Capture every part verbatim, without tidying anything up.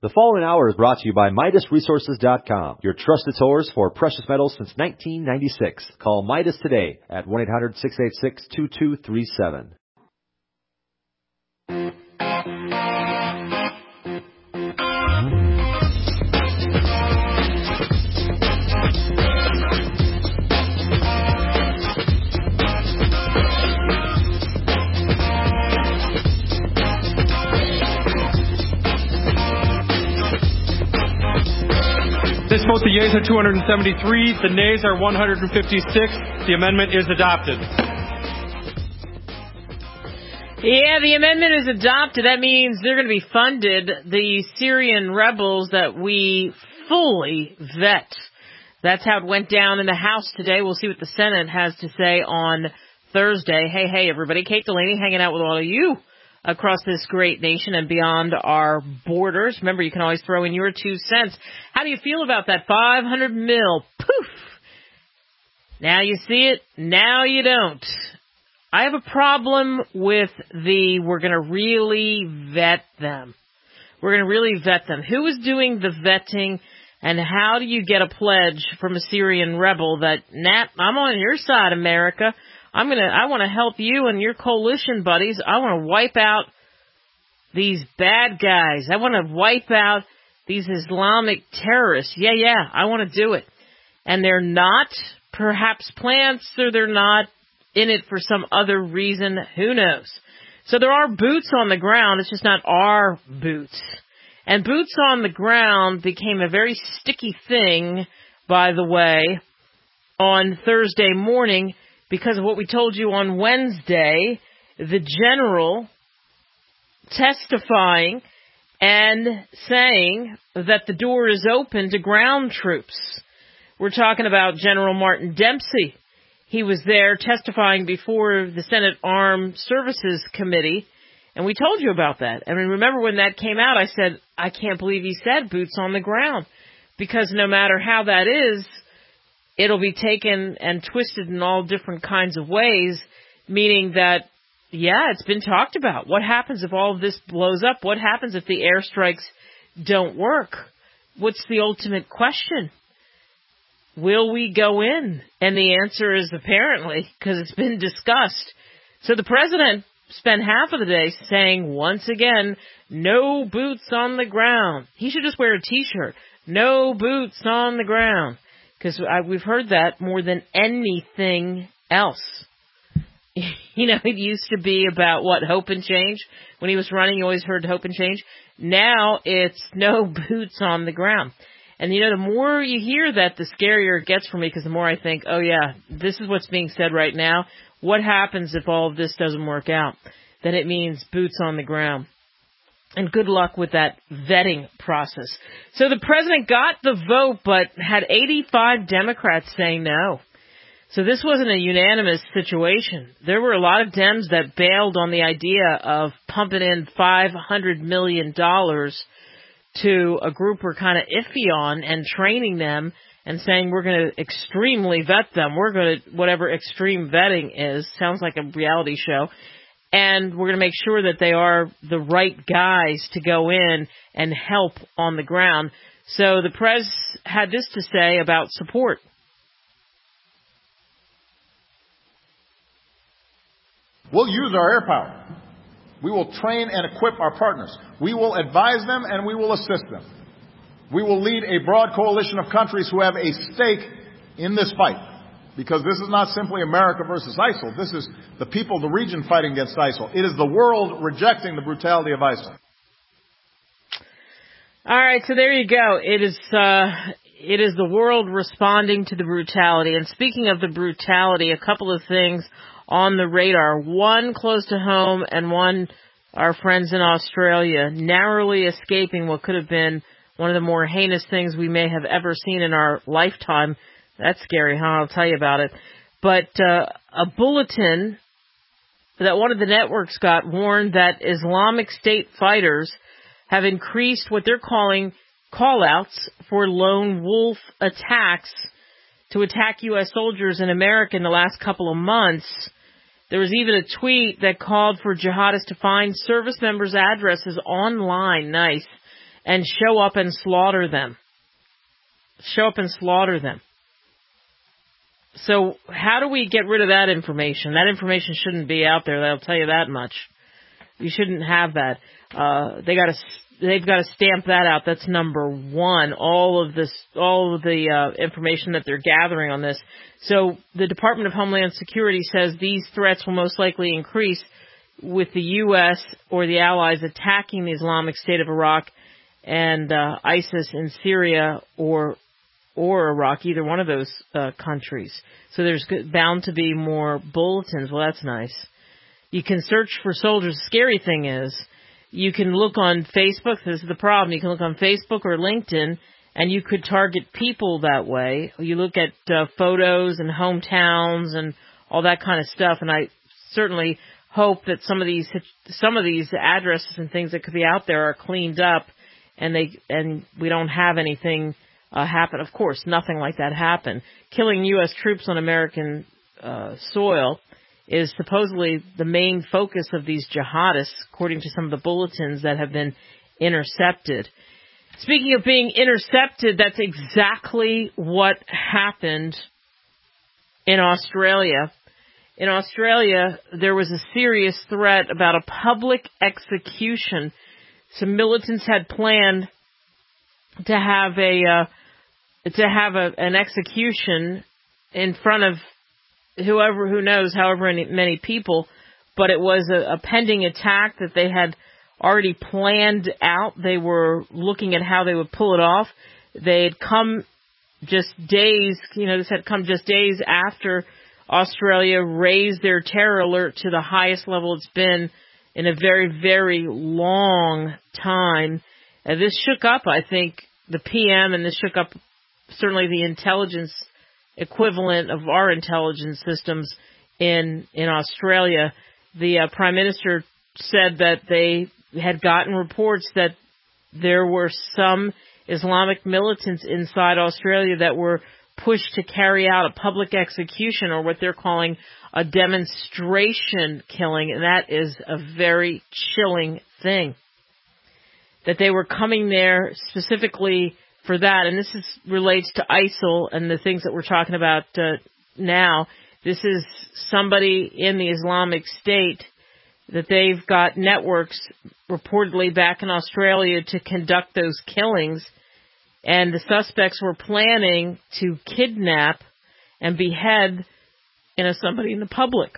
The following hour is brought to you by Midas Resources dot com, your trusted source for precious metals since nineteen ninety-six. Call Midas today at one eight hundred, six eight six, two two three seven. This vote, the yeas are two hundred seventy-three, the nays are one hundred fifty-six. The amendment is adopted. Yeah, the amendment is adopted. That means they're going to be funded, the Syrian rebels that we fully vet. That's how it went down in the House today. We'll see what the Senate has to say on Thursday. Hey, hey, everybody. Kate Delaney hanging out with all of you across this great nation and beyond our borders. Remember, you can always throw in your two cents. How do you feel about that five hundred mil? Poof! Now you see it, now you don't. I have a problem with the, we're going to really vet them. We're going to really vet them. Who is doing the vetting, and how do you get a pledge from a Syrian rebel that, nah, I'm on your side, America. I'm gonna, I want to help you and your coalition buddies. I want to wipe out these bad guys. I want to wipe out these Islamic terrorists. Yeah, yeah, I want to do it. And they're not perhaps plants, or they're not in it for some other reason. Who knows? So there are boots on the ground. It's just not our boots. And boots on the ground became a very sticky thing, by the way, on Thursday morning, because of what we told you on Wednesday, the general testifying and saying that the door is open to ground troops. We're talking about General Martin Dempsey. He was there testifying before the Senate Armed Services Committee, and we told you about that. And remember when that came out, I said, I can't believe he said boots on the ground, because no matter how that is, it'll be taken and twisted in all different kinds of ways, meaning that, yeah, it's been talked about. What happens if all of this blows up? What happens if the airstrikes don't work? What's the ultimate question? Will we go in? And the answer is apparently, because it's been discussed. So the president spent half of the day saying, once again, no boots on the ground. He should just wear a T-shirt. No boots on the ground. Because we've heard that more than anything else. You know, it used to be about, what, hope and change? When he was running, you always heard hope and change. Now it's no boots on the ground. And, you know, the more you hear that, the scarier it gets for me, because the more I think, oh, yeah, this is what's being said right now. What happens if all of this doesn't work out? Then it means boots on the ground. And good luck with that vetting process. So the president got the vote, but had eighty-five Democrats saying no. So this wasn't a unanimous situation. There were a lot of Dems that bailed on the idea of pumping in five hundred million dollars to a group we're kind of iffy on and training them and saying we're going to extremely vet them. We're going to, whatever extreme vetting is, sounds like a reality show. And we're going to make sure that they are the right guys to go in and help on the ground. So the press had this to say about support. We'll use our air power. We will train and equip our partners. We will advise them and we will assist them. We will lead a broad coalition of countries who have a stake in this fight. Because this is not simply America versus ISIL. This is the people of the region fighting against ISIL. It is the world rejecting the brutality of ISIL. All right, so there you go. It is uh, it is the world responding to the brutality. And speaking of the brutality, a couple of things on the radar. One close to home, and one, our friends in Australia, narrowly escaping what could have been one of the more heinous things we may have ever seen in our lifetime. That's scary, huh? I'll tell you about it. But uh, a bulletin that one of the networks got warned that Islamic State fighters have increased what they're calling call-outs for lone wolf attacks to attack U S soldiers in America in the last couple of months. There was even a tweet that called for jihadists to find service members' addresses online, nice, and show up and slaughter them. Show up and slaughter them. So how do we get rid of that information? That information shouldn't be out there. I'll tell you that much. You shouldn't have that. Uh, they got to, they've got to stamp that out. That's number one. All of this, all of the uh, information that they're gathering on this. So the Department of Homeland Security says these threats will most likely increase with the U S or the allies attacking the Islamic State of Iraq and uh, ISIS in Syria or or Iraq, either one of those uh, countries. So there's bound to be more bulletins. Well, that's nice. You can search for soldiers. The scary thing is you can look on Facebook. This is the problem. You can look on Facebook or LinkedIn, and you could target people that way. You look at uh, photos and hometowns and all that kind of stuff, and I certainly hope that some of these some of these addresses and things that could be out there are cleaned up, and they and we don't have anything uh, happen. Of course, nothing like that happened. Killing U S troops on American uh, soil is supposedly the main focus of these jihadists, according to some of the bulletins that have been intercepted. Speaking of being intercepted, that's exactly what happened in Australia. In Australia, there was a serious threat about a public execution. Some militants had planned to have a uh, to have a, an execution in front of whoever, who knows, however many, many people, but it was a, a pending attack that they had already planned out. They were looking at how they would pull it off. They had come just days, you know, this had come just days after Australia raised their terror alert to the highest level it's been in a very, very long time. And this shook up, I think, the P M, and this shook up certainly the intelligence equivalent of our intelligence systems in in Australia. The uh, Prime Minister said that they had gotten reports that there were some Islamic militants inside Australia that were pushed to carry out a public execution, or what they're calling a demonstration killing, and that is a very chilling thing. That they were coming there specifically for that, and this is, relates to ISIL and the things that we're talking about uh, now. This is somebody in the Islamic State that they've got networks reportedly back in Australia to conduct those killings, and the suspects were planning to kidnap and behead, you know, somebody in the public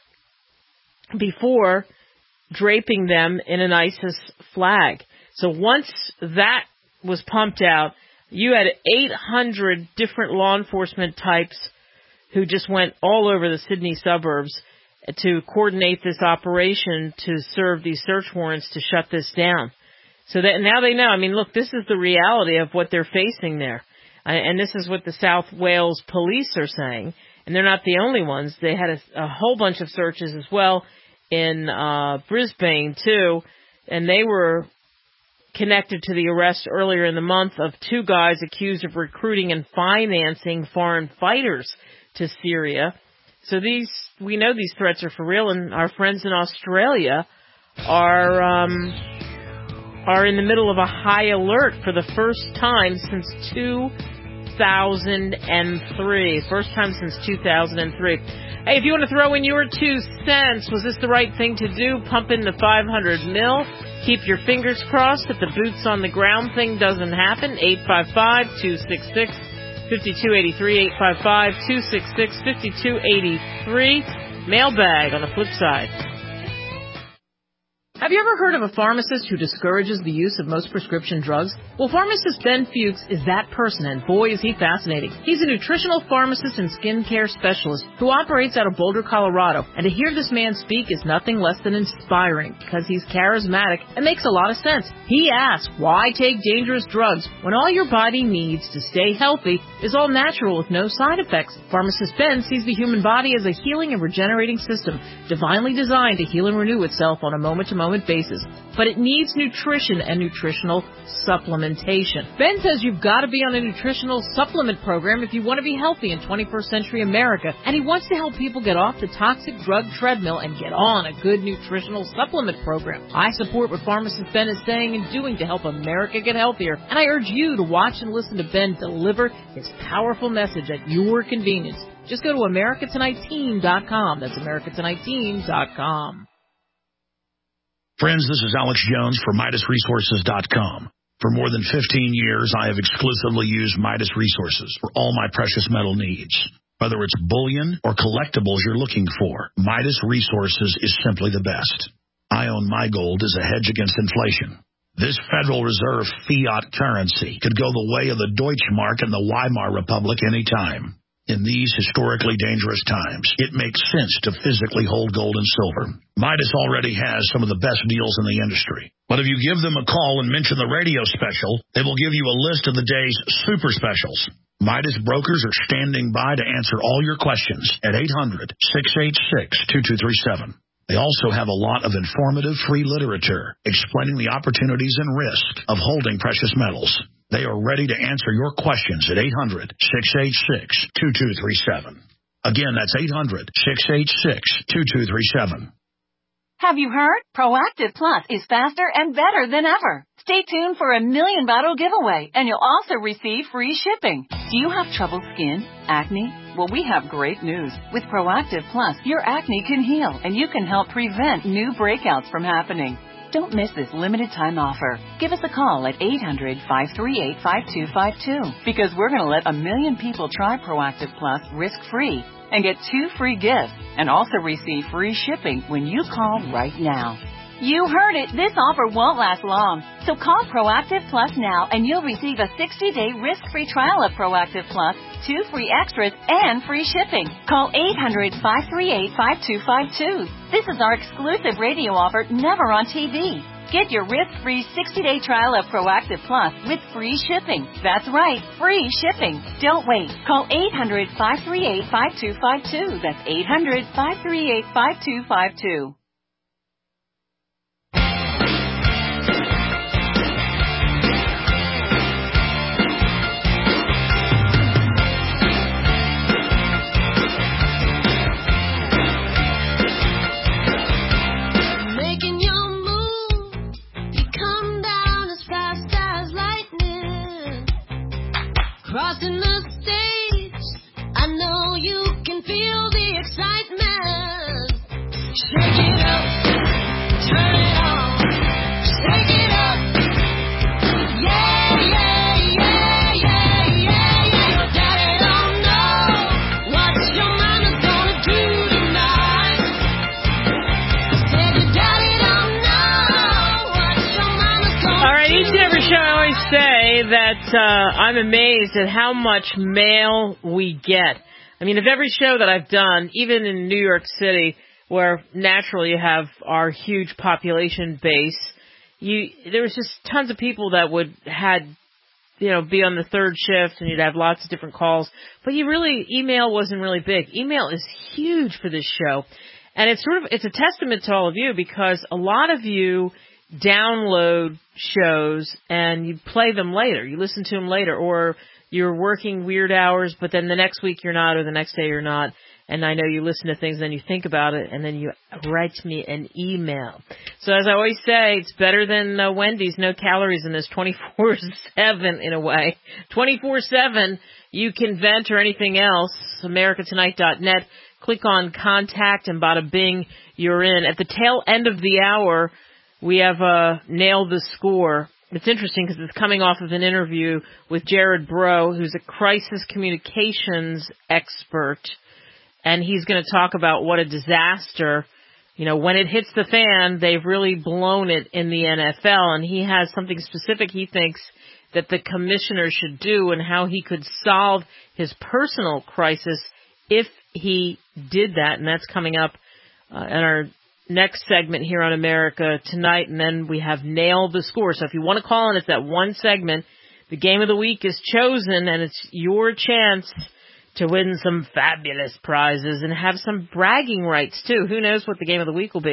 before draping them in an ISIS flag. So once that was pumped out, you had eight hundred different law enforcement types who just went all over the Sydney suburbs to coordinate this operation to serve these search warrants to shut this down. So that now they know. I mean, look, this is the reality of what they're facing there. Uh, and this is what the South Wales police are saying. And they're not the only ones. They had a, a whole bunch of searches as well in uh, Brisbane, too. And they were connected to the arrest earlier in the month of two guys accused of recruiting and financing foreign fighters to Syria. So these, we know these threats are for real, and our friends in Australia are um, are in the middle of a high alert for the first time since two thousand three. First time since two thousand three. Hey, if you want to throw in your two cents, was this the right thing to do? Pump in the five hundred mil. Keep your fingers crossed that the boots on the ground thing doesn't happen. eight five five, two six six, five two eight three, eight five five, two six six, five two eight three. Mailbag on the flip side. Have you ever heard of a pharmacist who discourages the use of most prescription drugs? Well, pharmacist Ben Fuchs is that person, and boy, is he fascinating. He's a nutritional pharmacist and skincare specialist who operates out of Boulder, Colorado. And to hear this man speak is nothing less than inspiring, because he's charismatic and makes a lot of sense. He asks, why take dangerous drugs when all your body needs to stay healthy is all natural with no side effects? Pharmacist Ben sees the human body as a healing and regenerating system, divinely designed to heal and renew itself on a moment-to-moment moment basis. But it needs nutrition and nutritional supplementation. Ben says you've got to be on a nutritional supplement program if you want to be healthy in twenty-first century America, and he wants to help people get off the toxic drug treadmill and get on a good nutritional supplement program. I support what pharmacist Ben is saying and doing to help America get healthier, and I urge you to watch and listen to Ben deliver his powerful message at your convenience. Just go to America Tonight Team dot com. That's America Tonight Team dot com. Friends, this is Alex Jones for Midas Resources dot com. For more than fifteen years, I have exclusively used Midas Resources for all my precious metal needs. Whether it's bullion or collectibles you're looking for, Midas Resources is simply the best. I own my gold as a hedge against inflation. This Federal Reserve fiat currency could go the way of the Deutschmark and the Weimar Republic any time. In these historically dangerous times, it makes sense to physically hold gold and silver. Midas already has some of the best deals in the industry. But if you give them a call and mention the radio special, they will give you a list of the day's super specials. Midas brokers are standing by to answer all your questions at eight hundred, six eight six, two two three seven. They also have a lot of informative free literature explaining the opportunities and risk of holding precious metals. They are ready to answer your questions at eight hundred, six eight six, two two three seven. Again, that's eight hundred, six eight six, two two three seven. Have you heard? Proactive Plus is faster and better than ever. Stay tuned for a million bottle giveaway, and you'll also receive free shipping. Do you have troubled skin? Acne? Well, we have great news. With Proactive Plus, your acne can heal, and you can help prevent new breakouts from happening. Don't miss this limited time offer. Give us a call at eight hundred, five three eight, five two five two because we're going to let a million people try Proactive Plus risk-free and get two free gifts and also receive free shipping when you call right now. You heard it. This offer won't last long. So call Proactive Plus now and you'll receive a sixty-day risk-free trial of Proactive Plus, two free extras, and free shipping. Call eight hundred, five three eight, five two five two. This is our exclusive radio offer, never on T V. Get your risk-free sixty-day trial of Proactive Plus with free shipping. That's right, free shipping. Don't wait. Call eight hundred, five three eight, five two five two. That's eight hundred, five three eight, five two five two. Crossing the stage, I know you can feel the excitement. Shake it up, turn it on, shake it up. Yeah, yeah, yeah, yeah, yeah, yeah. Your daddy don't know what your mama's gonna do tonight. Said your daddy don't know what your mama's gonna do. All right, each and every show I always say that uh, I'm amazed at how much mail we get. I mean, of every show that I've done, even in New York City, where naturally you have our huge population base, you there was just tons of people that would had you know be on the third shift, and you'd have lots of different calls. But you really email wasn't really big. Email is huge for this show, and it's sort of it's a testament to all of you because a lot of you download shows and you play them later. You listen to them later, or you're working weird hours, but then the next week you're not, or the next day you're not. And I know you listen to things, then you think about it, and then you write me an email. So as I always say, it's better than uh, Wendy's. No calories in this, twenty-four seven in a way. twenty-four seven, you can vent or anything else. America Tonight dot net. Click on Contact, and bada bing, you're in. At the tail end of the hour, we have uh, Nailed the Score. It's interesting because it's coming off of an interview with Jared Bro, who's a crisis communications expert. And he's going to talk about what a disaster, you know, when it hits the fan, they've really blown it in the N F L. And he has something specific he thinks that the commissioner should do and how he could solve his personal crisis if he did that. And that's coming up uh, in our next segment here on America Tonight. And then we have Nail the Score. So if you want to call in, it's that one segment. The game of the week is chosen, and it's your chance to win some fabulous prizes and have some bragging rights, too. Who knows what the game of the week will be.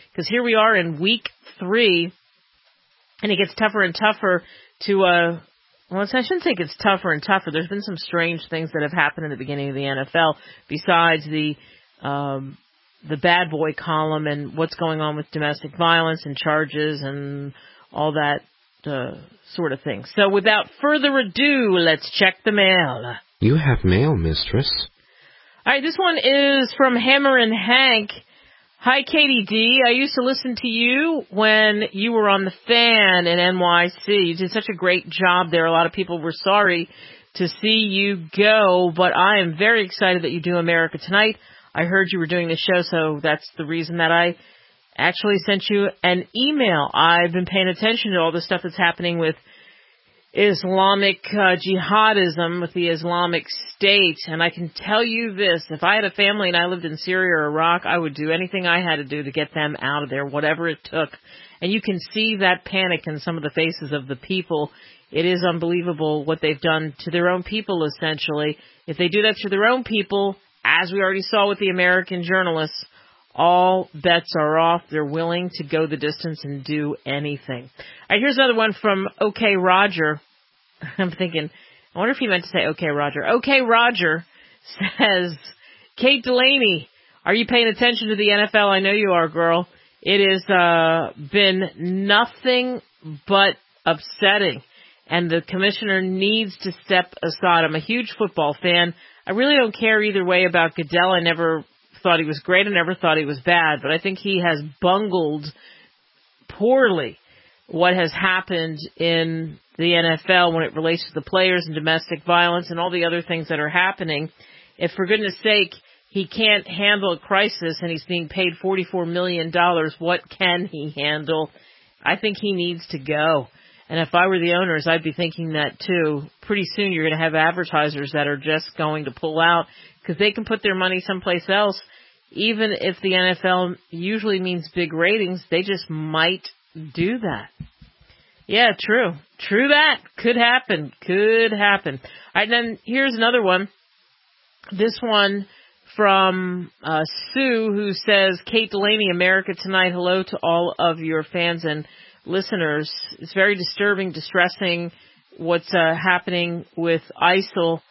because here we are in week three, and it gets tougher and tougher to, uh, well, I shouldn't say it gets tougher and tougher. There's been some strange things that have happened in the beginning of the N F L besides the, um, the bad boy column and what's going on with domestic violence and charges and all that uh, sort of thing. So without further ado, let's check the mail. You have mail, mistress. All right, this one is from Hammer and Hank. Hi, Katie D. I used to listen to you when you were on the Fan in N Y C. You did such a great job there. A lot of people were sorry to see you go, but I am very excited that you do America Tonight. I heard you were doing the show, so that's the reason that I actually sent you an email. I've been paying attention to all the stuff that's happening with Islamic uh, jihadism, with the Islamic State, and I can tell you this, if I had a family and I lived in Syria or Iraq, I would do anything I had to do to get them out of there, whatever it took. And you can see that panic in some of the faces of the people. It is unbelievable what they've done to their own people, essentially. If they do that to their own people, as we already saw with the American journalists, all bets are off. They're willing to go the distance and do anything. All right, here's another one from OK Roger. I'm thinking, I wonder if he meant to say OK Roger. OK Roger says, Kate Delaney, are you paying attention to the N F L? I know you are, girl. It has uh, been nothing but upsetting, and the commissioner needs to step aside. I'm a huge football fan. I really don't care either way about Goodell. I never thought he was great. I never thought he was bad. But I think he has bungled poorly what has happened in the N F L when it relates to the players and domestic violence and all the other things that are happening. If, for goodness sake, he can't handle a crisis and he's being paid forty-four million dollars, what can he handle? I think he needs to go. And if I were the owners, I'd be thinking that too. Pretty soon you're going to have advertisers that are just going to pull out because they can put their money someplace else. Even if the N F L usually means big ratings, they just might do that. Yeah, true. True that. Could happen. Could happen. All right, then here's another one. This one from uh, Sue, who says, Kate Delaney, America Tonight. Hello to all of your fans and listeners. It's very disturbing, distressing what's uh, happening with I S I L,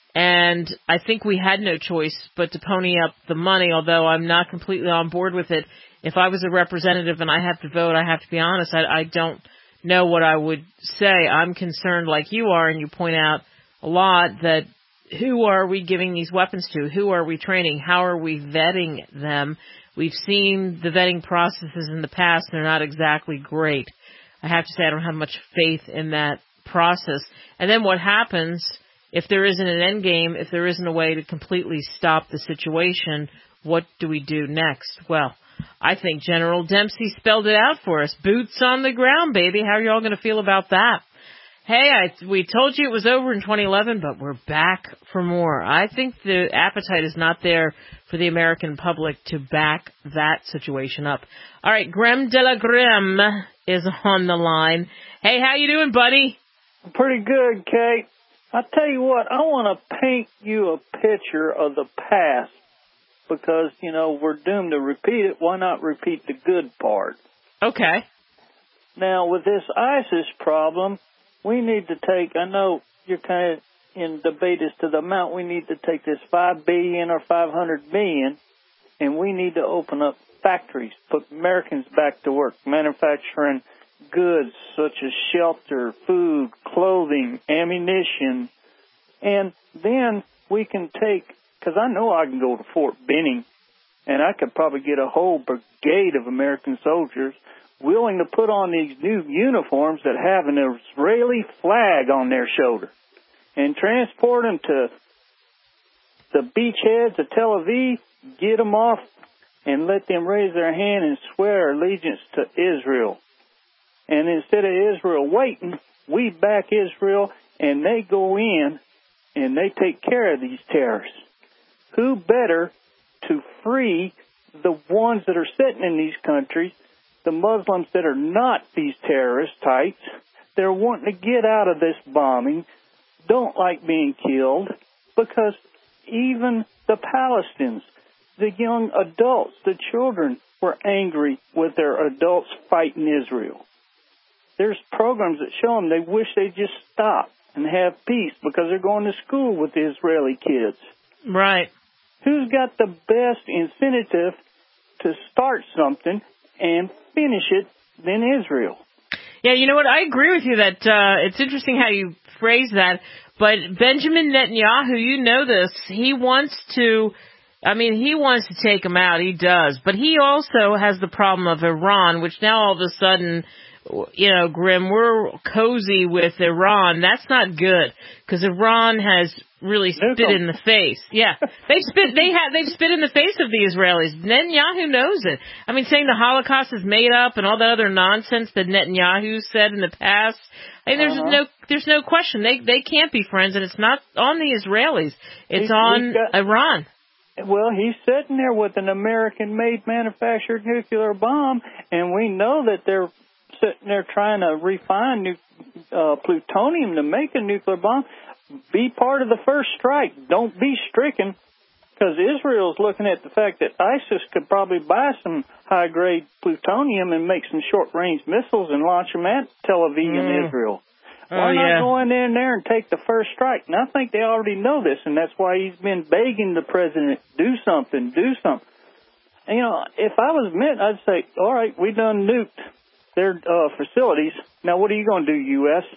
and I think we had no choice but to pony up the money, although I'm not completely on board with it. If I was a representative and I have to vote, I have to be honest, I, I don't know what I would say. I'm concerned like you are, and you point out a lot that who are we giving these weapons to? Who are we training? How are we vetting them? We've seen the vetting processes in the past. They're not exactly great. I have to say I don't have much faith in that process. And then what happens if there isn't an end game, if there isn't a way to completely stop the situation, what do we do next? Well, I think General Dempsey spelled it out for us. Boots on the ground, baby. How are you all going to feel about that? Hey, I, we told you it was over in twenty eleven, but we're back for more. I think the appetite is not there for the American public to back that situation up. All right, Graham de la Grim is on the line. Hey, how you doing, buddy? Pretty good, Kate. I tell you what, I want to paint you a picture of the past because, you know, we're doomed to repeat it. Why not repeat the good part? Okay. Now, with this ISIS problem, we need to take, I know you're kind of in debate as to the amount, we need to take this five billion dollars or five hundred million dollars, and we need to open up factories, put Americans back to work, manufacturing goods such as shelter, food, clothing, ammunition, and then we can take, because I know I can go to Fort Benning, and I could probably get a whole brigade of American soldiers willing to put on these new uniforms that have an Israeli flag on their shoulder and transport them to the beachheads of Tel Aviv, get them off, and let them raise their hand and swear allegiance to Israel. And instead of Israel waiting, we back Israel, and they go in and they take care of these terrorists. Who better to free the ones that are sitting in these countries, the Muslims that are not these terrorist types? They're wanting to get out of this bombing, don't like being killed, because even the Palestinians, the young adults, the children, were angry with their adults fighting Israel. There's programs that show them they wish they'd just stop and have peace because they're going to school with the Israeli kids. Right. Who's got the best incentive to start something and finish it than Israel? Yeah, you know what? I agree with you that uh, it's interesting how you phrase that. But Benjamin Netanyahu, you know this, he wants to, I mean, he wants to take him out. He does. But he also has the problem of Iran, which now all of a sudden, you know, Grim, we're cozy with Iran. That's not good because Iran has really spit in the face. Yeah, they spit. They have. They spit in the face of the Israelis. Netanyahu knows it. I mean, saying the Holocaust is made up and all that other nonsense that Netanyahu said in the past. I mean, there's uh-huh. no. There's no question. They they can't be friends, and it's not on the Israelis. It's he's, on he's got, Iran. Well, he's sitting there with an American-made manufactured nuclear bomb, and we know that they're sitting there trying to refine nu- uh, plutonium to make a nuclear bomb. Be part of the first strike. Don't be stricken, because Israel's looking at the fact that ISIS could probably buy some high-grade plutonium and make some short-range missiles and launch them at Tel Aviv mm. and Israel. Why oh, not yeah. go in there and take the first strike? And I think they already know this, and that's why he's been begging the president, do something, do something. And, you know, if I was Mitt, I'd say, all right, we done nuked their uh, facilities. Now, what are you going to do, U S?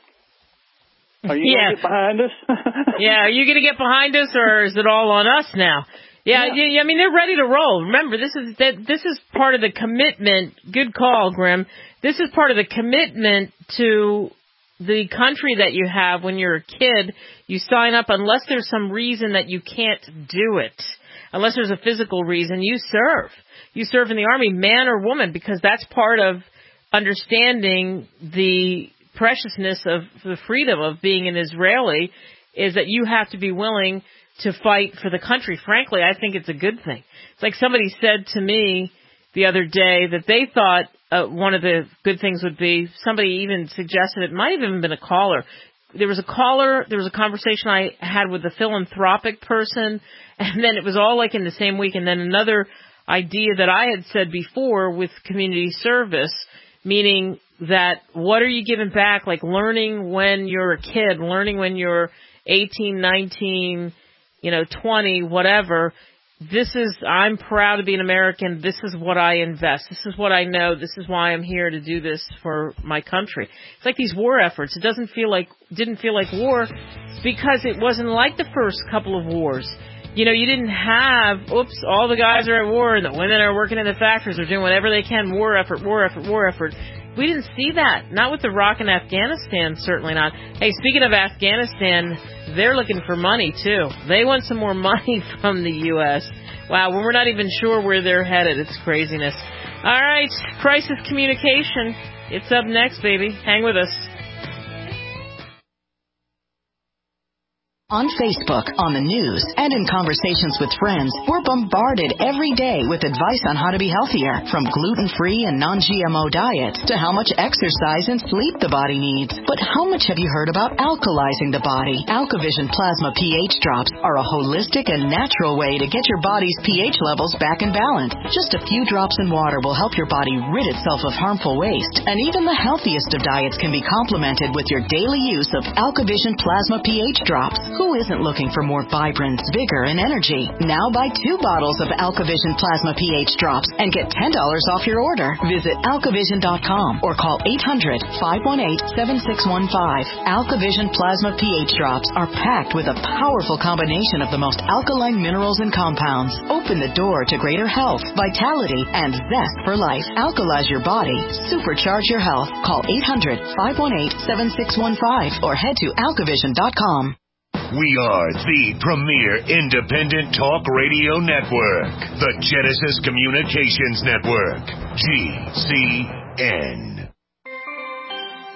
Are you yeah. going to get behind us? yeah, are you going to get behind us, or is it all on us now? Yeah, yeah. yeah, I mean, they're ready to roll. Remember, this is that. This is part of the commitment. Good call, Grim. This is part of the commitment to the country that you have when you're a kid. You sign up unless there's some reason that you can't do it. Unless there's a physical reason, you serve. You serve in the Army, man or woman, because that's part of understanding the preciousness of the freedom of being an Israeli, is that you have to be willing to fight for the country. Frankly, I think it's a good thing. It's like somebody said to me the other day that they thought uh, one of the good things would be, somebody even suggested, it might have even been a caller. There was a caller, there was a conversation I had with a philanthropic person, and then it was all like in the same week, and then another idea that I had said before with community service, meaning that what are you giving back, like learning when you're a kid, learning when you're eighteen, nineteen, you know, twenty, whatever. This is, I'm proud to be an American. This is what I invest. This is what I know. This is why I'm here to do this for my country. It's like these war efforts. It doesn't feel like, didn't feel like war because it wasn't like the first couple of wars. You know, you didn't have, oops, all the guys are at war and the women are working in the factories. They're doing whatever they can. War effort, war effort, war effort. We didn't see that. Not with Iraq and Afghanistan, certainly not. Hey, speaking of Afghanistan, they're looking for money, too. They want some more money from the U S Wow, when we're not even sure where they're headed. It's craziness. All right, crisis communication. It's up next, baby. Hang with us. On Facebook, on the news, and in conversations with friends, we're bombarded every day with advice on how to be healthier, from gluten-free and non-G M O diets to how much exercise and sleep the body needs. But how much have you heard about alkalizing the body? AlkaVision Plasma pH drops are a holistic and natural way to get your body's pH levels back in balance. Just a few drops in water will help your body rid itself of harmful waste, and even the healthiest of diets can be complemented with your daily use of AlkaVision Plasma pH drops. Who isn't looking for more vibrance, vigor, and energy? Now buy two bottles of AlkaVision Plasma pH drops and get ten dollars off your order. Visit alkavision dot com or call eight hundred, five one eight, seven six one five. AlkaVision Plasma pH drops are packed with a powerful combination of the most alkaline minerals and compounds. Open the door to greater health, vitality, and zest for life. Alkalize your body. Supercharge your health. Call eight hundred, five one eight, seven six one five or head to alkavision dot com. We are the premier independent talk radio network, the Genesis Communications Network, G C N.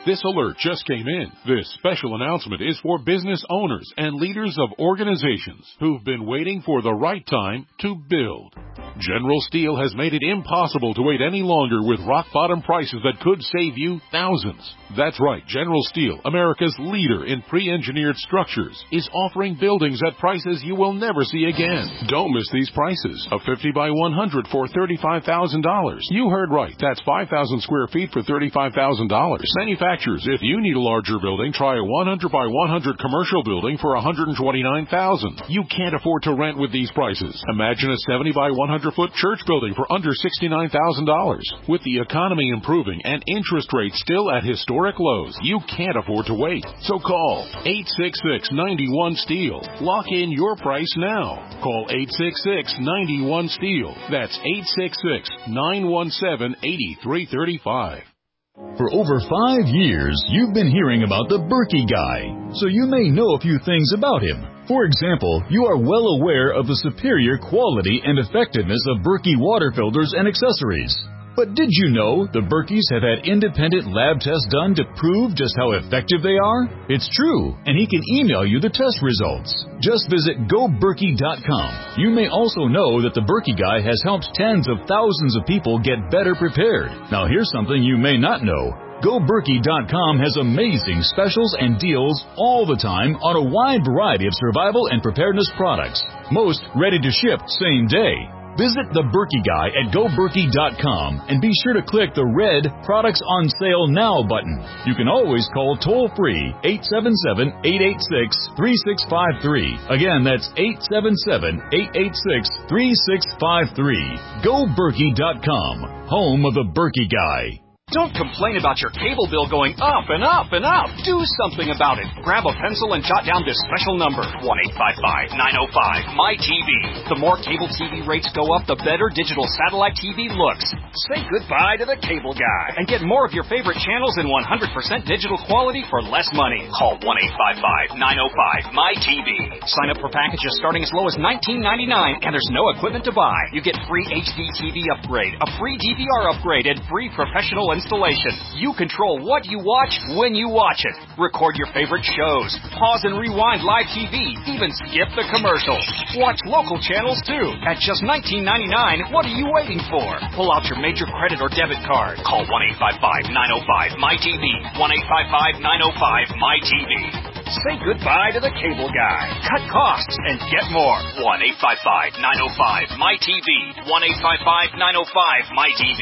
This alert just came in. This special announcement is for business owners and leaders of organizations who've been waiting for the right time to build. General Steel has made it impossible to wait any longer with rock-bottom prices that could save you thousands. That's right, General Steel, America's leader in pre-engineered structures, is offering buildings at prices you will never see again. Don't miss these prices. A fifty by one hundred for thirty-five thousand dollars. You heard right. That's five thousand square feet for thirty-five thousand dollars. Manufacturers, if you need a larger building, try a one hundred by one hundred commercial building for one hundred twenty-nine thousand dollars. You can't afford to rent with these prices. Imagine a seventy by one hundred foot church building for under sixty-nine thousand dollars. With the economy improving and interest rates still at historic lows, you can't afford to wait. So call eight six six, nine one, STEEL. Lock in your price now. Call eight six six, nine one, STEEL. That's eight six six, nine one seven, eight three three five. For over five years, you've been hearing about the Berkey Guy, so you may know a few things about him. For example, you are well aware of the superior quality and effectiveness of Berkey water filters and accessories. But did you know the Berkeys have had independent lab tests done to prove just how effective they are? It's true, and he can email you the test results. Just visit go berkey dot com. You may also know that the Berkey Guy has helped tens of thousands of people get better prepared. Now here's something you may not know. go berkey dot com has amazing specials and deals all the time on a wide variety of survival and preparedness products. Most ready to ship same day. Visit the Berkey Guy at go berkey dot com and be sure to click the red Products on Sale Now button. You can always call toll-free eight seven seven, eight eight six, three six five three. Again, that's eight seven seven, eight eight six, three six five three. go berkey dot com, home of the Berkey Guy. Don't complain about your cable bill going up and up and up. Do something about it. Grab a pencil and jot down this special number, one eight five five, nine oh five, M Y T V. The more cable T V rates go up, the better digital satellite T V looks. Say goodbye to the cable guy and get more of your favorite channels in one hundred percent digital quality for less money. Call one eight five five, nine oh five, M Y T V. Sign up for packages starting as low as nineteen ninety-nine, and there's no equipment to buy. You get free H D T V upgrade, a free D V R upgrade, and free professional installation. You control what you watch when you watch it. Record your favorite shows. Pause and rewind live T V. Even skip the commercials. Watch local channels too. At just nineteen ninety-nine, what are you waiting for? Pull out your major credit or debit card. Call one eight five five, nine oh five, M Y T V. one eight five five, nine oh five, M Y T V. Say goodbye to the cable guy. Cut costs and get more. one eight five five, nine oh five, M Y T V. one eight five five, nine oh five, M Y T V.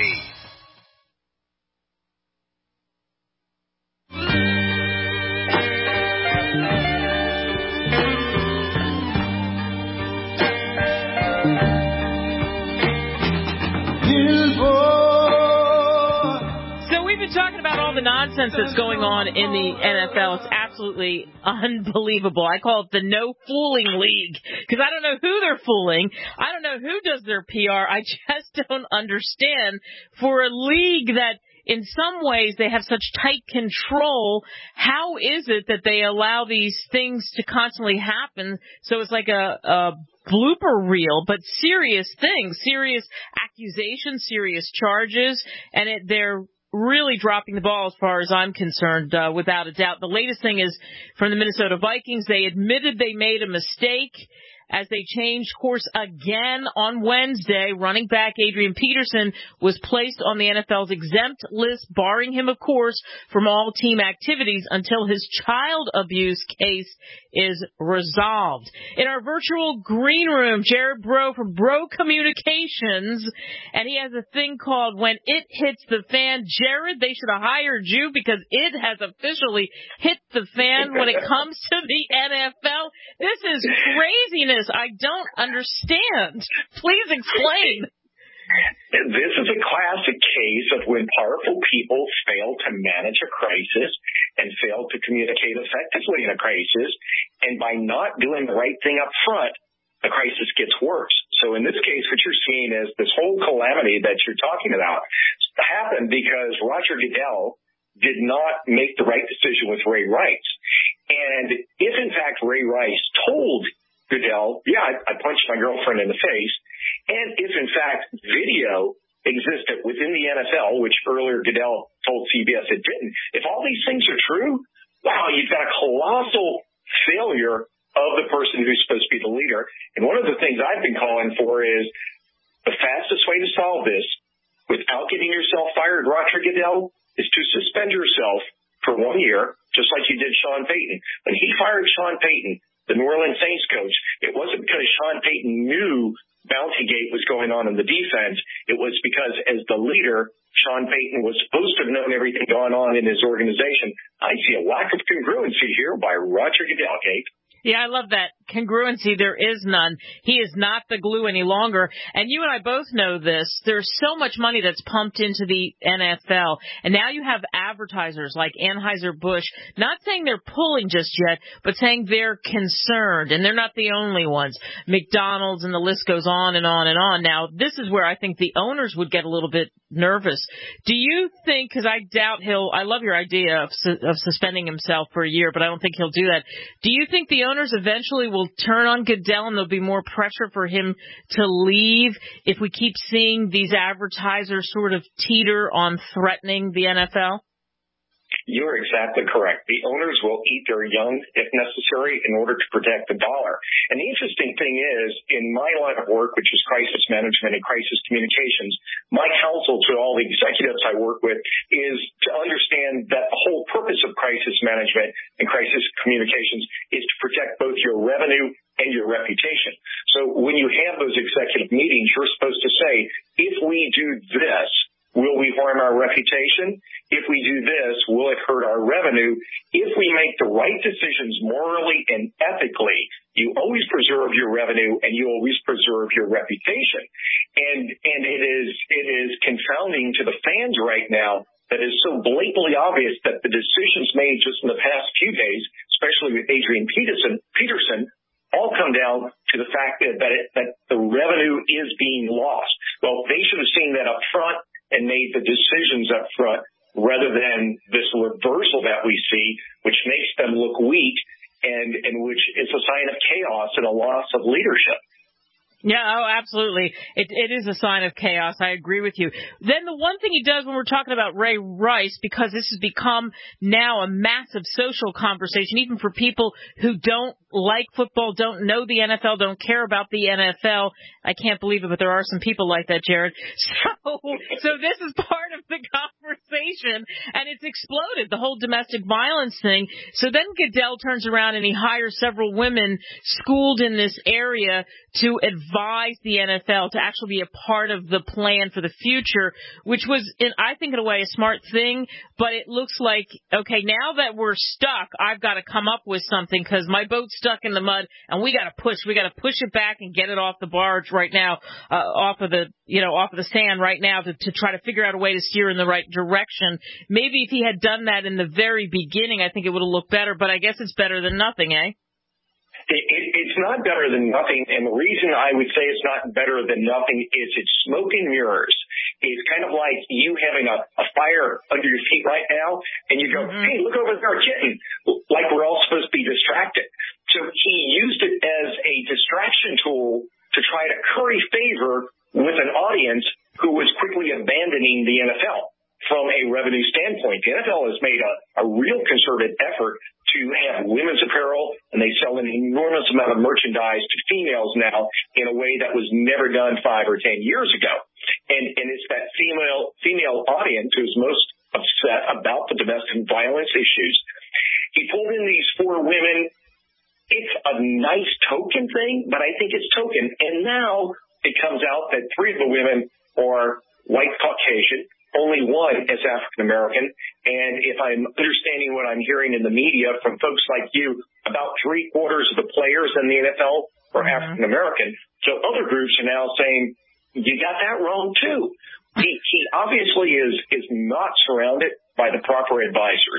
So we've been talking about all the nonsense that's going on in the N F L. It's absolutely unbelievable. I call it the no fooling league because I don't know who they're fooling. I don't know who does their P R. I just don't understand for a league that in some ways they have such tight control. How is it that they allow these things to constantly happen? So it's like a, a blooper reel, but serious things, serious accusations, serious charges, and it, they're really dropping the ball as far as I'm concerned, uh, without a doubt. The latest thing is from the Minnesota Vikings. They admitted they made a mistake as they changed course again on Wednesday. Running back Adrian Peterson was placed on the N F L's exempt list, barring him, of course, from all team activities until his child abuse case is resolved. In our virtual green room, Jared Bro from Bro Communications, and he has a thing called When It Hits the Fan. Jared, they should have hired you because it has officially hit the fan when it comes to the N F L. This is craziness. I don't understand. Please explain. This is a classic case of when powerful people fail to manage a crisis and fail to communicate effectively in a crisis, and by not doing the right thing up front, the crisis gets worse. So in this case, what you're seeing is this whole calamity that you're talking about happened because Roger Goodell did not make the right decision with Ray Rice. And if, in fact, Ray Rice told Goodell, yeah, I, I punched my girlfriend in the face, and if, in fact, video existed within the N F L, which earlier Goodell told C B S it didn't, if all these things true, wow, you've got a colossal failure of the person who's supposed to be the leader. And one of the things I've been calling for is the fastest way to solve this without getting yourself fired, Roger Goodell, is to suspend yourself for one year, just like you did Sean Payton. When he fired Sean Payton, the New Orleans Saints coach, it wasn't because Sean Payton knew Bountygate was going on in the defense. It was because as the leader, Sean Payton was supposed to have known everything going on in his organization. I see a lack of congruency here by Roger Goodell, Kate. Yeah, I love that. Congruency, there is none. He is not the glue any longer. And you and I both know this. There's so much money that's pumped into the N F L. And now you have advertisers like Anheuser-Busch, not saying they're pulling just yet, but saying they're concerned. And they're not the only ones. McDonald's and the list goes on and on and on. Now, this is where I think the owners would get a little bit nervous. Do you think, because I doubt he'll, I love your idea of, su- of suspending himself for a year, but I don't think he'll do that. Do you think the owners eventually will turn on Goodell and there'll be more pressure for him to leave if we keep seeing these advertisers sort of teeter on threatening the N F L? You're exactly correct. The owners will eat their young, if necessary, in order to protect the dollar. And the interesting thing is, in my line of work, which is crisis management and crisis communications, my counsel to all the executives I work with is to understand that the whole purpose of crisis management and crisis communications is to protect both your revenue and your reputation. So when you have those executive meetings, you're supposed to say, if we do this, will we harm our reputation? If we do this, will it hurt our revenue? If we make the right decisions morally and ethically, you always preserve your revenue and you always preserve your reputation. And and it is it is confounding to the fans right now that is so blatantly obvious that the decisions made just in the past few days, especially with Adrian Peterson, Peterson all come down to the fact that that, it, that the revenue is being lost. Well, they should have seen that up front and made the decisions up front, rather than this reversal that we see, which makes them look weak and, and which is a sign of chaos and a loss of leadership. Yeah, oh, absolutely. It, it is a sign of chaos. I agree with you. Then the one thing he does when we're talking about Ray Rice, because this has become now a massive social conversation, even for people who don't like football, don't know the N F L, don't care about the N F L. I can't believe it, but there are some people like that, Jared. So, so this is part of the conversation, and it's exploded, the whole domestic violence thing. So then Goodell turns around and he hires several women schooled in this area to advise the N F L to actually be a part of the plan for the future, which was, in, I think, in a way, a smart thing. But it looks like, okay, now that we're stuck, I've got to come up with something because my boat's stuck in the mud, and we got to push. We got to push it back and get it off the barge right now, uh, off of the, you know, off of the sand right now to, to try to figure out a way to steer in the right direction. Maybe if he had done that in the very beginning, I think it would have looked better. But I guess it's better than nothing, eh? It, it, it's not better than nothing, and the reason I would say it's not better than nothing is it's smoke and mirrors. It's kind of like you having a, a fire under your feet right now, and you go, mm-hmm. hey, look over there, a kitten, like we're all supposed to be distracted. So he used it as a distraction tool to try to curry favor with an audience who was quickly abandoning the N F L from a revenue standpoint. The N F L has made a, a real concerted effort to have women's apparel, and they sell an enormous amount of merchandise to females now in a way that was never done five or ten years ago. And, and it's that female female audience who's most upset about the domestic violence issues. He pulled in these four women. It's a nice token thing, but I think it's token. And now it comes out that three of the women are white Caucasian. Only one is African American, and if I'm understanding what I'm hearing in the media from folks like you, about three quarters of the players in the N F L are mm-hmm. African American. So other groups are now saying, you got that wrong too. He, he obviously is, is not surrounded by the proper advisors.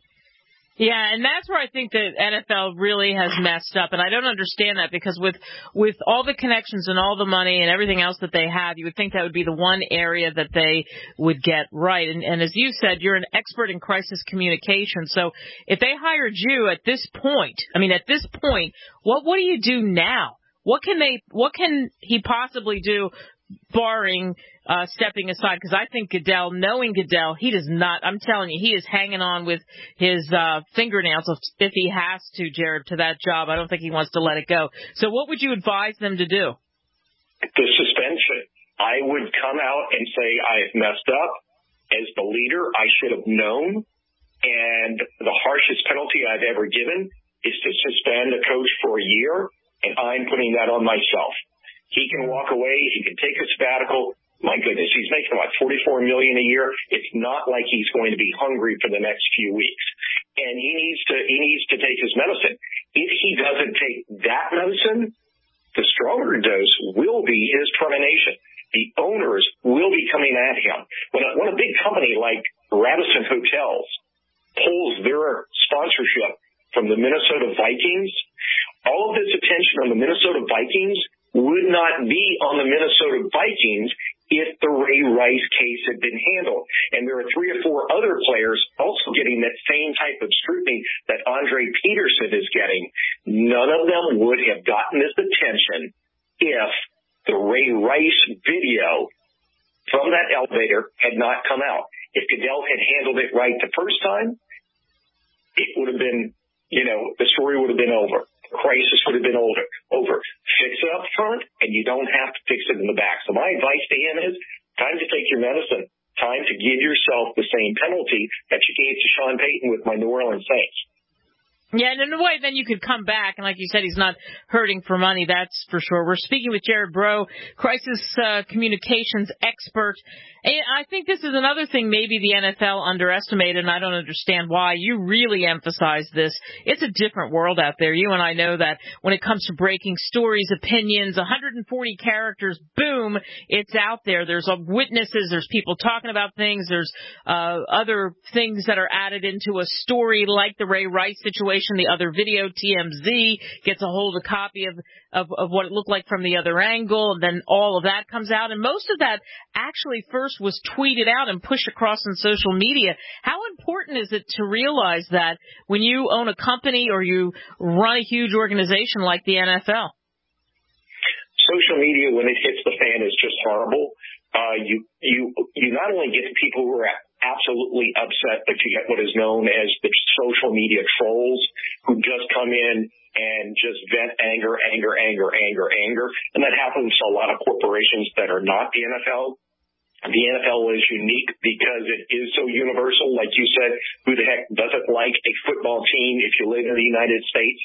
Yeah, and that's where I think the N F L really has messed up, and I don't understand that because with with all the connections and all the money and everything else that they have, you would think that would be the one area that they would get right. And, and as you said, you're an expert in crisis communication, so if they hired you at this point, I mean, at this point, what what do you do now? What can they? What can he possibly do barring uh, stepping aside, because I think Goodell, knowing Goodell, he does not, I'm telling you, he is hanging on with his uh, fingernails if, if he has to, Jared, to that job. I don't think he wants to let it go. So what would you advise them to do? The suspension. I would come out and say, I have messed up. As the leader, I should have known. And the harshest penalty I've ever given is to suspend a coach for a year, and I'm putting that on myself. He can walk away. He can take a sabbatical. My goodness, he's making about forty-four million dollars a year. It's not like he's going to be hungry for the next few weeks. And he needs to he needs to take his medicine. If he doesn't take that medicine, the stronger dose will be his termination. The owners will be coming at him. When a, when a big company like Radisson Hotels pulls their sponsorship from the Minnesota Vikings, all of this attention on the Minnesota Vikings would not be on the Minnesota Vikings if the Ray Rice case had been handled. And there are three or four other players also getting that same type of scrutiny that Andre Peterson is getting. None of them would have gotten this attention if the Ray Rice video from that elevator had not come out. If Goodell had handled it right the first time, it would have been, you know, the story would have been over. The crisis would have been over. over. Fix it up front, and you don't have to fix it in the back. So my advice to him is time to take your medicine. Time to give yourself the same penalty that you gave to Sean Payton with my New Orleans Saints. Yeah, and in a way, then you could come back, and like you said, he's not hurting for money, that's for sure. We're speaking with Jared Breaux, crisis uh, communications expert. And I think this is another thing maybe the N F L underestimated, and I don't understand why. You really emphasize this. It's a different world out there. You and I know that when it comes to breaking stories, opinions, one hundred forty characters, boom, it's out there. There's witnesses, there's people talking about things, there's uh, other things that are added into a story like the Ray Rice situation. The other video, T M Z gets a hold of a copy of, of, of what it looked like from the other angle, and then all of that comes out. And most of that actually first was tweeted out and pushed across on social media. How important is it to realize that when you own a company or you run a huge organization like the N F L? Social media, when it hits the fan, is just horrible. Uh, you, you, you not only get the people who are absolutely upset, but you get what is known as the social media trolls who just come in and just vent anger, anger, anger, anger, anger. And that happens to a lot of corporations that are not the N F L. The N F L is unique because it is so universal. Like you said, who the heck doesn't like a football team if you live in the United States?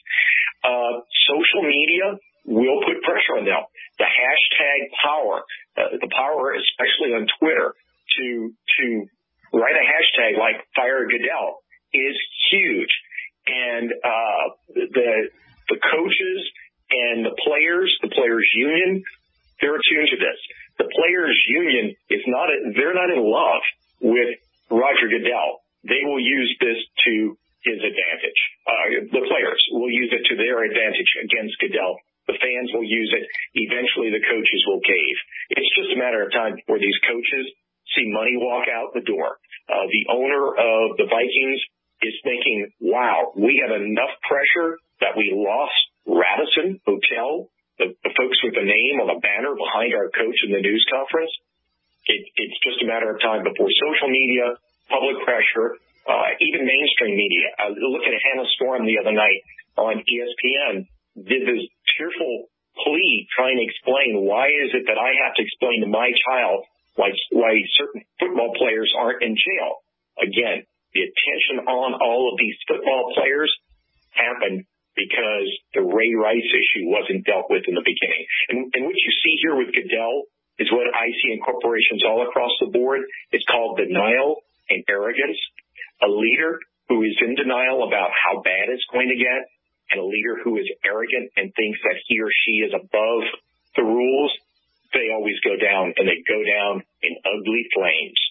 Uh, social media will put pressure on them. The hashtag power, uh, the power, especially on Twitter, to to write a hashtag like Fire Goodell is huge. And uh, the the coaches and the players, the players union, they're attuned to this. The players union is not, a, they're not in love with Roger Goodell. They will use this to his advantage. Uh, the players will use it to their advantage against Goodell. The fans will use it. Eventually the coaches will cave. It's just a matter of time before these coaches see money walk out the door. Uh, the owner of the Vikings is thinking, wow, we have enough pressure that we lost Radisson Hotel, the, the folks with the name on the banner behind our coach in the news conference. It, it's just a matter of time before social media, public pressure, uh, even mainstream media. I was looking at Hannah Storm the other night on E S P N, did this tearful plea trying to explain why is it that I have to explain to my child why, why certain football players aren't in jail. Again, the attention on all of these football players happened because the Ray Rice issue wasn't dealt with in the beginning. And, and what you see here with Goodell is what I see in corporations all across the board. It's called denial and arrogance. A leader who is in denial about how bad it's going to get, and a leader who is arrogant and thinks that he or she is above the rules, they always go down, and they go down in ugly flames.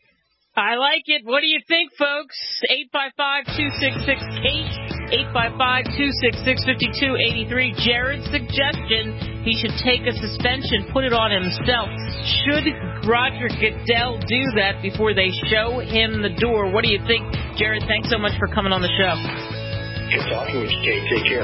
I like it. What do you think, folks? eight five five, two six six, Kate, eight five five, two six six, five two eight three. Jared's suggestion, he should take a suspension, put it on himself. Should Roger Goodell do that before they show him the door? What do you think? Jared, thanks so much for coming on the show. Good talking with you, Kate. Take care.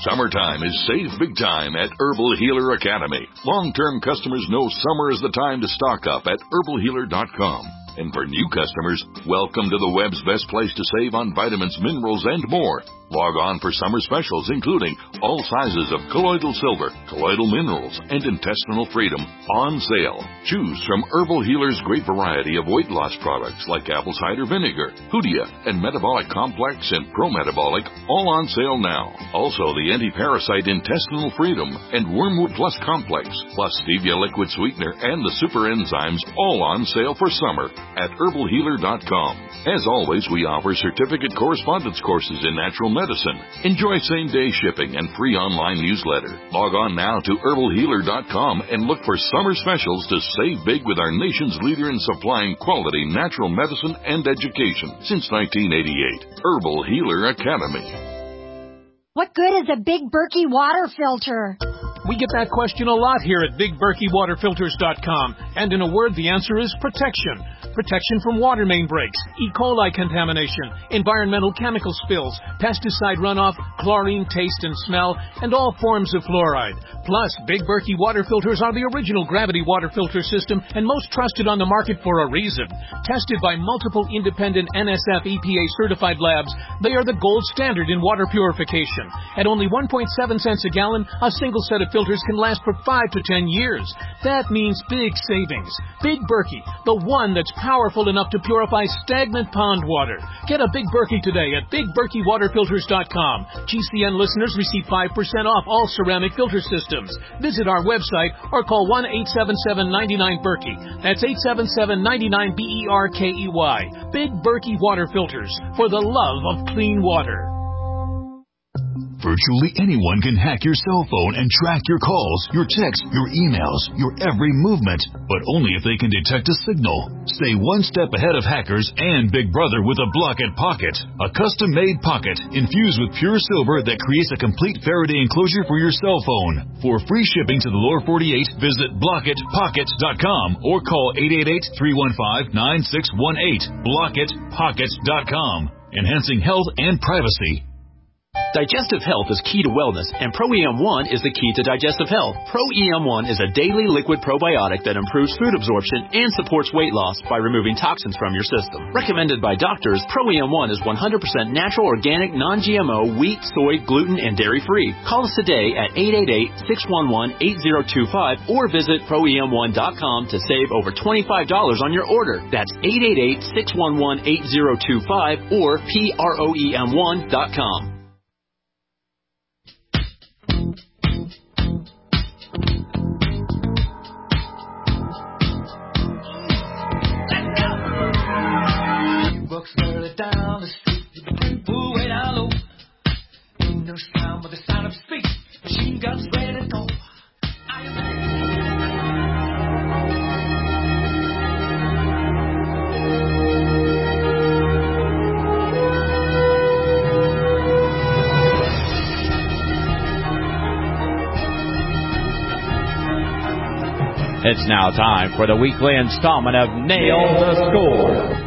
Summertime is save big time at Herbal Healer Academy. Long-term customers know summer is the time to stock up at herbal healer dot com. And for new customers, welcome to the web's best place to save on vitamins, minerals, and more. Log on for summer specials, including all sizes of colloidal silver, colloidal minerals, and intestinal freedom on sale. Choose from Herbal Healer's great variety of weight loss products like apple cider vinegar, Hoodia, and Metabolic Complex and Pro-Metabolic, all on sale now. Also, the anti-parasite intestinal freedom and Wormwood Plus Complex, plus Stevia liquid sweetener and the super enzymes, all on sale for summer at herbal healer dot com. As always, we offer certificate correspondence courses in natural medicine. Enjoy same-day shipping and free online newsletter. Log on now to herbal healer dot com and look for summer specials to save big with our nation's leader in supplying quality natural medicine and education since nineteen eighty-eight. Herbal Healer Academy. What good is a Big Berkey water filter? We get that question a lot here at big berkey water filters dot com. And in a word, the answer is protection. Protection from water main breaks, E. coli contamination, environmental chemical spills, pesticide runoff, chlorine taste and smell, and all forms of fluoride. Plus, Big Berkey water filters are the original gravity water filter system and most trusted on the market for a reason. Tested by multiple independent N S F E P A certified labs, they are the gold standard in water purification. At only one point seven cents a gallon, a single set of filters can last for five to ten years. That means big savings. Big Berkey, the one that's powerful enough to purify stagnant pond water. Get a Big Berkey today at big berkey water filters dot com. G C N listeners receive five percent off all ceramic filter systems. Visit our website or call one eight seven seven, nine nine, Berkey. That's eight seven seven, nine nine, B E R K E Y. Big Berkey Water Filters, for the love of clean water. Virtually anyone can hack your cell phone and track your calls, your texts, your emails, your every movement, but only if they can detect a signal. Stay one step ahead of hackers and Big Brother with a Blockit Pocket, a custom-made pocket infused with pure silver that creates a complete Faraday enclosure for your cell phone. For free shipping to the lower forty-eight, visit blockit pocket dot com or call eight eight eight, three one five, nine six one eight. blockit pocket dot com, enhancing health and privacy. Digestive health is key to wellness, and Pro E M one is the key to digestive health. Pro E M one is a daily liquid probiotic that improves food absorption and supports weight loss by removing toxins from your system. Recommended by doctors, Pro E M one is one hundred percent natural, organic, non G M O, wheat, soy, gluten, and dairy-free. Call us today at eight eight eight, six one one, eight zero two five or visit pro e m one dot com to save over twenty-five dollars on your order. That's eight eight eight, six one one, eight zero two five or pro e m one dot com. Walks slowly down the street with the people way down low. Ain't no sound but the sound of speech. Machine guns ready to go. It's now time for the weekly installment of Nail the Score.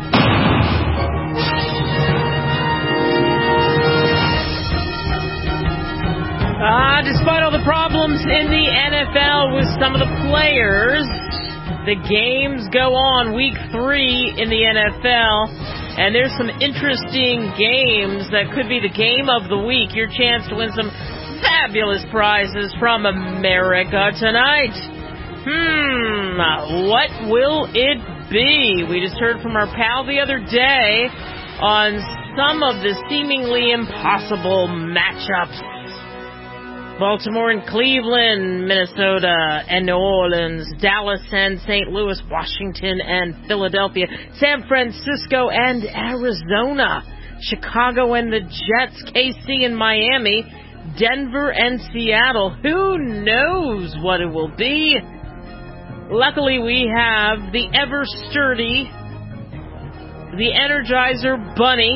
Uh, despite all the problems in the N F L with some of the players, the games go on week three in the N F L, and there's some interesting games that could be the game of the week. Your chance to win some fabulous prizes from America tonight. Hmm, what will it be? We just heard from our pal the other day on some of the seemingly impossible matchups. Baltimore and Cleveland, Minnesota and New Orleans, Dallas and Saint Louis, Washington and Philadelphia, San Francisco and Arizona, Chicago and the Jets, K C and Miami, Denver and Seattle. Who knows what it will be? Luckily, we have the ever-sturdy, the Energizer Bunny,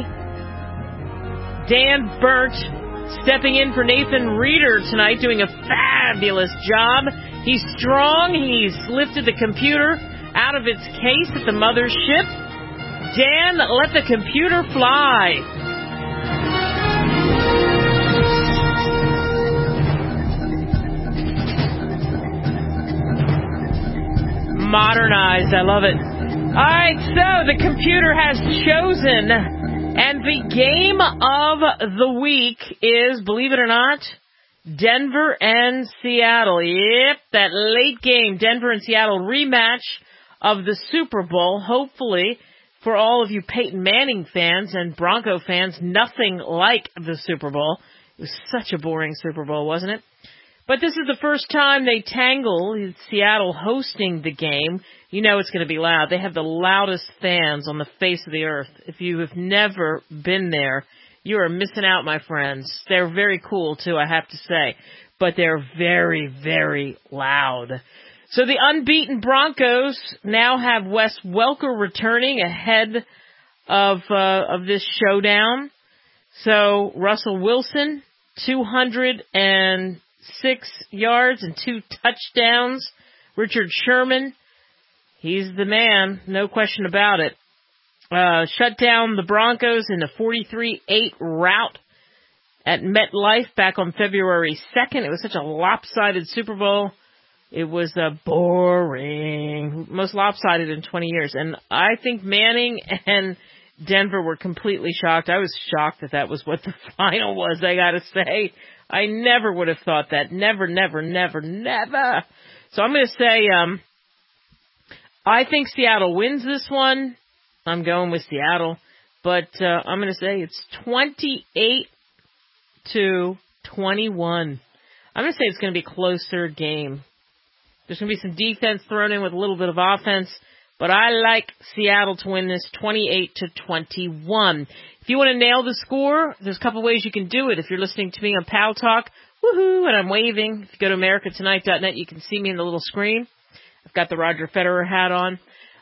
Dan Burnt, stepping in for Nathan Reeder tonight, doing a fabulous job. He's strong. He's lifted the computer out of its case at the mothership. Dan, let the computer fly. modernized. I love it. All right, so the computer has chosen, and the game of the week is, believe it or not, Denver and Seattle. Yep, that late game, Denver and Seattle rematch of the Super Bowl. Hopefully, for all of you Peyton Manning fans and Bronco fans, nothing like the Super Bowl. It was such a boring Super Bowl, wasn't it? But this is the first time they tangle, Seattle hosting the game. You know it's going to be loud. They have the loudest fans on the face of the earth. If you have never been there, you are missing out, my friends. They're very cool, too, I have to say. But they're very, very loud. So the unbeaten Broncos now have Wes Welker returning ahead of uh, of this showdown. So Russell Wilson, two hundred six yards and two touchdowns. Richard Sherman, he's the man, no question about it. Uh, shut down the Broncos in a forty-three eight rout at MetLife back on February second. It was such a lopsided Super Bowl. It was uh, boring, most lopsided in twenty years. And I think Manning and Denver were completely shocked. I was shocked that that was what the final was, I gotta say. I never would have thought that. Never, never, never, never. So I'm going to say, um, I think Seattle wins this one. I'm going with Seattle. But uh, I'm going to say it's twenty-eight to twenty-one. I'm going to say it's going to be a closer game. There's going to be some defense thrown in with a little bit of offense. But I like Seattle to win this twenty-eight to twenty-one. If you want to nail the score, there's a couple ways you can do it. If you're listening to me on Pal Talk, woohoo, and I'm waving. If you go to America Tonight dot net, you can see me in the little screen. I've got the Roger Federer hat on.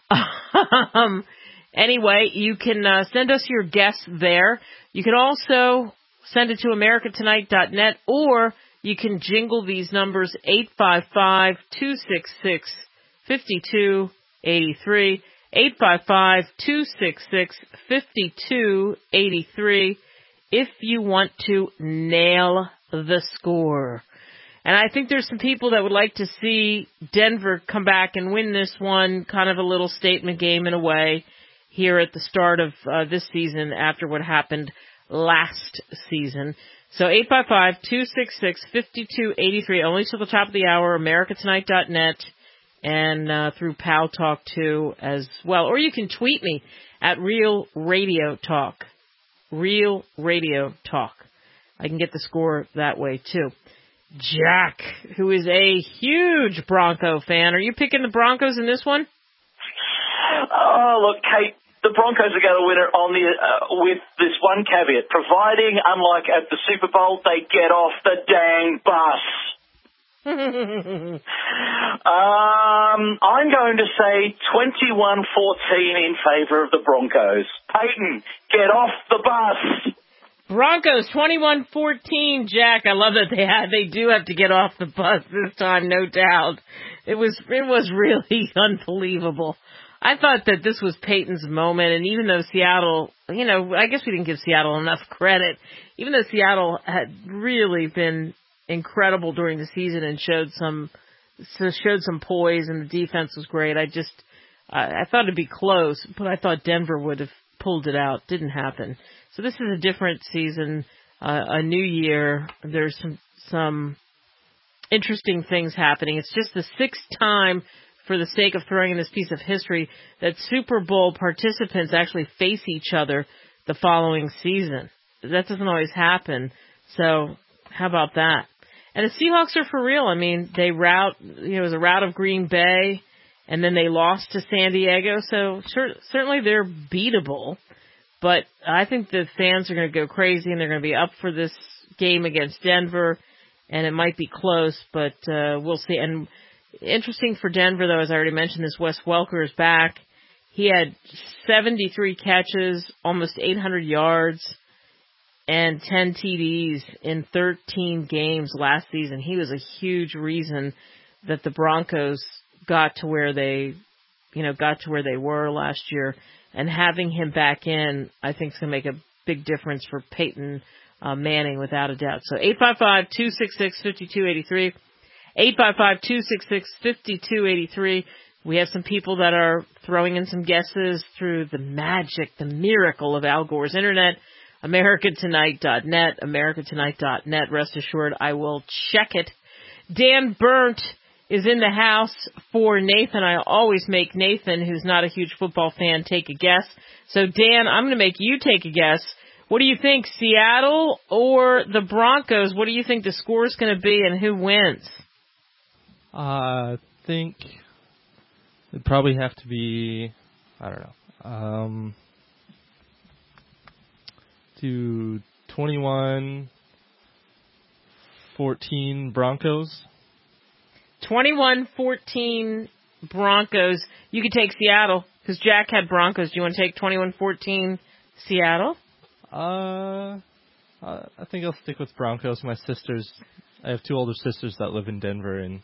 um, anyway, you can uh, send us your guess there. You can also send it to America Tonight dot net, or you can jingle these numbers, eight five five, two six six, five two eight three, eight five five, two six six, five two eight three, if you want to nail the score. And I think there's some people that would like to see Denver come back and win this one, kind of a little statement game in a way, here at the start of uh, this season after what happened last season. So eight five five, two six six, five two eight three, only till the top of the hour, America Tonight dot net. And uh, through Pal Talk, too, as well. Or you can tweet me at Real Radio Talk. Real Radio Talk. I can get the score that way, too. Jack, who is a huge Bronco fan. Are you picking the Broncos in this one? Oh, look, Kate, the Broncos are going to win it on the, uh, with this one caveat. Providing, unlike at the Super Bowl, they get off the dang bus. um, I'm going to say twenty-one fourteen in favor of the Broncos. Peyton, get off the bus. Broncos twenty-one fourteen, Jack. I love that they have, they do have to get off the bus this time, no doubt. It was it was really unbelievable. I thought that this was Peyton's moment, and even though Seattle, you know, I guess we didn't give Seattle enough credit, even though Seattle had really been incredible during the season and showed some showed some poise, and the defense was great. I just I, I thought it'd be close, but I thought Denver would have pulled it out. Didn't happen. So this is a different season, uh, a new year. There's some some interesting things happening. It's just the sixth time, for the sake of throwing in this piece of history, that Super Bowl participants actually face each other the following season. That doesn't always happen. So how about that? And the Seahawks are for real. I mean, they rout, you know, it was a rout of Green Bay, and then they lost to San Diego. So cer- certainly they're beatable. But I think the fans are going to go crazy, and they're going to be up for this game against Denver, and it might be close, but uh, we'll see. And interesting for Denver, though, as I already mentioned, this Wes Welker is back. He had seventy-three catches, almost eight hundred yards, and ten T Ds in thirteen games last season. He was a huge reason that the Broncos got to where they, you know, got to where they were last year. And having him back in, I think, is going to make a big difference for Peyton uh, Manning, without a doubt. So eight five five, two six six, five two eight three, eight five five, two six six, five two eight three. We have some people that are throwing in some guesses through the magic, the miracle of Al Gore's internet, America Tonight dot net, America Tonight dot net. Rest assured, I will check it. Dan Burnt is in the house for Nathan. I always make Nathan, who's not a huge football fan, take a guess. So, Dan, I'm going to make you take a guess. What do you think, Seattle or the Broncos? What do you think the score is going to be and who wins? Uh, I think it'd probably have to be, I don't know, um, to twenty-one fourteen Broncos. twenty-one fourteen Broncos. You could take Seattle because Jack had Broncos. Do you want to take twenty-one fourteen Seattle? Uh, I think I'll stick with Broncos. My sisters, I have two older sisters that live in Denver, and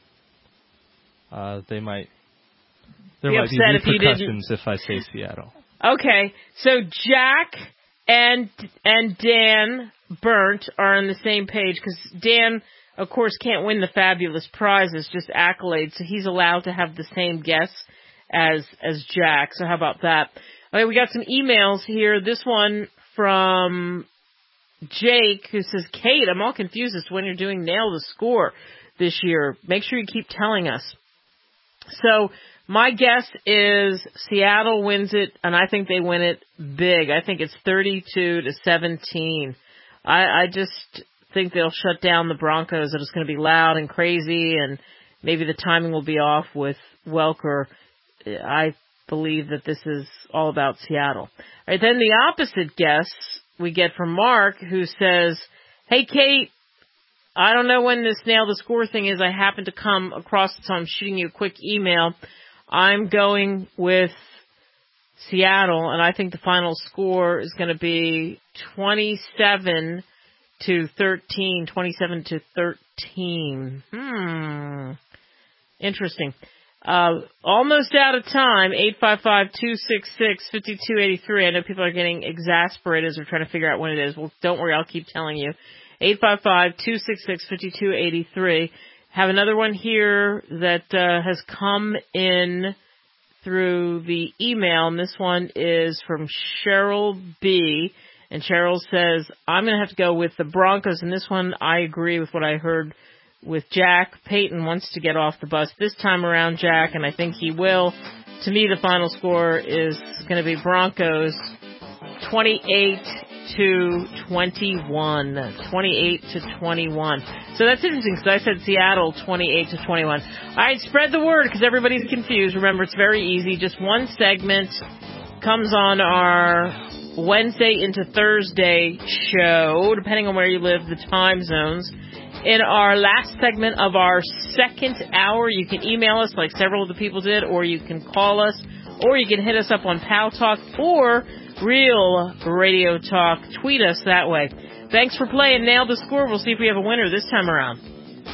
uh, they might, there be might be repercussions if, if I say Seattle. Okay, so Jack and and Dan Burnt are on the same page because Dan, of course, can't win the fabulous prizes, just accolades, so he's allowed to have the same guess as as Jack. So how about that? Okay, we got some emails here. This one from Jake, who says, Kate, I'm all confused as to when you're doing Nail the Score this year. Make sure you keep telling us. So my guess is Seattle wins it, and I think they win it big. I think it's thirty-two to seventeen. I, I just think they'll shut down the Broncos. That it's going to be loud and crazy, and maybe the timing will be off with Welker. I believe that this is all about Seattle. All right, then the opposite guess we get from Mark, who says, hey, Kate, I don't know when this Nail the Score thing is. I happen to come across it, so I'm shooting you a quick email. I'm going with Seattle, and I think the final score is going to be twenty-seven to thirteen. twenty-seven to thirteen. Hmm. Interesting. Uh, almost out of time. eight five five, two six six, five two eight three. I know people are getting exasperated as we're trying to figure out when it is. Well, don't worry, I'll keep telling you. eight five five, two six six, five two eight three. Have another one here that uh, has come in through the email, and this one is from Cheryl B. And Cheryl says, I'm going to have to go with the Broncos, and this one I agree with what I heard with Jack. Peyton wants to get off the bus this time around, Jack, and I think he will. To me, the final score is going to be Broncos twenty-eight to twenty-one. twenty-eight to twenty-one. So that's interesting because I said Seattle twenty-eight to twenty-one. All right, spread the word because everybody's confused. Remember, it's very easy. Just one segment comes on our Wednesday into Thursday show, depending on where you live, the time zones. In our last segment of our second hour, you can email us like several of the people did, or you can call us, or you can hit us up on Pal Talk or Real Radio Talk. Tweet us that way. Thanks for playing Nail the Score. We'll see if we have a winner this time around.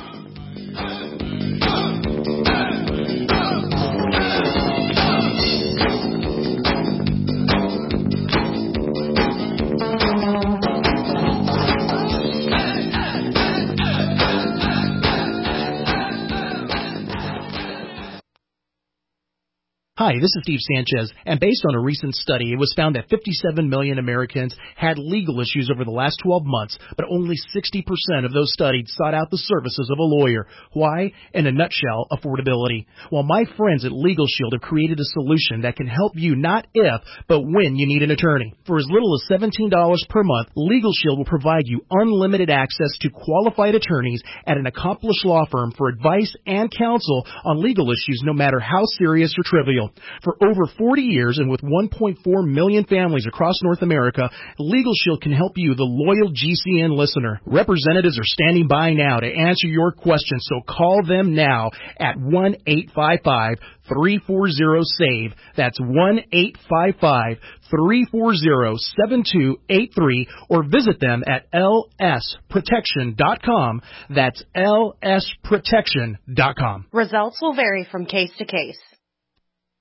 Hi, this is Steve Sanchez, and based on a recent study, it was found that fifty-seven million Americans had legal issues over the last twelve months, but only sixty percent of those studied sought out the services of a lawyer. Why? In a nutshell, affordability. Well, my friends at Legal Shield have created a solution that can help you not if, but when you need an attorney. For as little as seventeen dollars per month, Legal Shield will provide you unlimited access to qualified attorneys at an accomplished law firm for advice and counsel on legal issues no matter how serious or trivial. For over forty years and with one point four million families across North America, Legal Shield can help you, the loyal G C N listener. Representatives are standing by now to answer your questions, so call them now at one eight five five, three four zero, S A V E. That's one eight five five, three four zero, seven two eight three, or visit them at L S protection dot com. That's L S protection dot com. Results will vary from case to case.